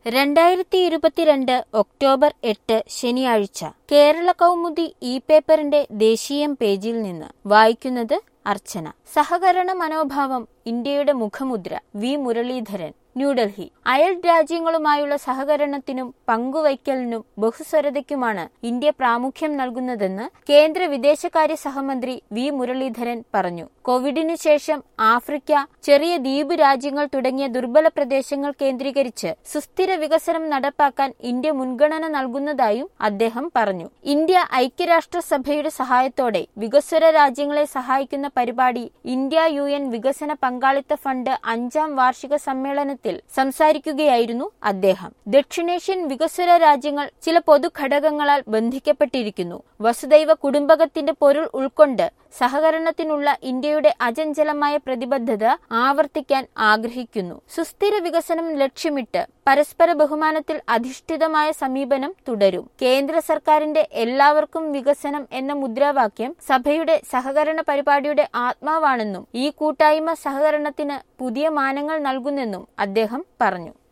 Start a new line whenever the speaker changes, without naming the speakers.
2022 October 8 ശനിയാഴ്ച കേരള കൗമുദി പേപ്പറിന്റെ ദേശീയം പേജിൽ നിന്ന് വായിക്കുന്നത് അർച്ചന. സഹകരണ മനോഭാവം ഇന്ത്യയുടെ മുഖമുദ്ര വി മുരളീധരൻ, ന്യൂഡൽഹി. അയൽ രാജ്യങ്ങളുമായുള്ള സഹകരണത്തിനും പങ്കുവയ്ക്കലിനും ബഹുസ്വരതയ്ക്കുമാണ് ഇന്ത്യ പ്രാമുഖ്യം നൽകുന്നതെന്ന് കേന്ദ്ര വിദേശകാര്യ സഹമന്ത്രി വി മുരളീധരൻ പറഞ്ഞു. കോവിഡിന് ശേഷം ആഫ്രിക്ക, ചെറിയ ദ്വീപ് രാജ്യങ്ങൾ തുടങ്ങിയ ദുർബല പ്രദേശങ്ങൾ കേന്ദ്രീകരിച്ച് സുസ്ഥിര വികസനം നടപ്പാക്കാൻ ഇന്ത്യ മുൻഗണന നൽകുന്നതായും അദ്ദേഹം പറഞ്ഞു. ഇന്ത്യ ഐക്യരാഷ്ട്രസഭയുടെ സഹായത്തോടെ വികസ്വര രാജ്യങ്ങളെ സഹായിക്കുന്ന പരിപാടി ഇന്ത്യ UN വികസന പങ്കാളിത്ത ഫണ്ട് 5ാം വാർഷിക സമ്മേളനത്തിൽ സംസാരിക്കുകയായിരുന്നു അദ്ദേഹം. ദക്ഷിണേഷ്യൻ വികസ്വര രാജ്യങ്ങൾ ചില പൊതുഘടകങ്ങളാൽ ബന്ധിക്കപ്പെട്ടിരിക്കുന്നു. വസുദൈവ കുടുംബകത്തിന്റെ പൊരുൾ ഉൾക്കൊണ്ട് സഹകരണത്തിനുള്ള ഇന്ത്യയുടെ അചഞ്ചലമായ പ്രതിബദ്ധത ആവർത്തിക്കാൻ ആഗ്രഹിക്കുന്നു. സുസ്ഥിര വികസനം ലക്ഷ്യമിട്ട് പരസ്പര ബഹുമാനത്തിൽ അധിഷ്ഠിതമായ സമീപനം തുടരും. കേന്ദ്ര സർക്കാരിന്റെ എല്ലാവർക്കും വികസനം എന്ന മുദ്രാവാക്യം സഭയുടെ സഹകരണ പരിപാടിയുടെ ആത്മാവാണെന്നും ഈ കൂട്ടായ്മ സഹകരണത്തിന് പുതിയ മാനങ്ങൾ നൽകുന്നെന്നും അദ്ദേഹം പറഞ്ഞു.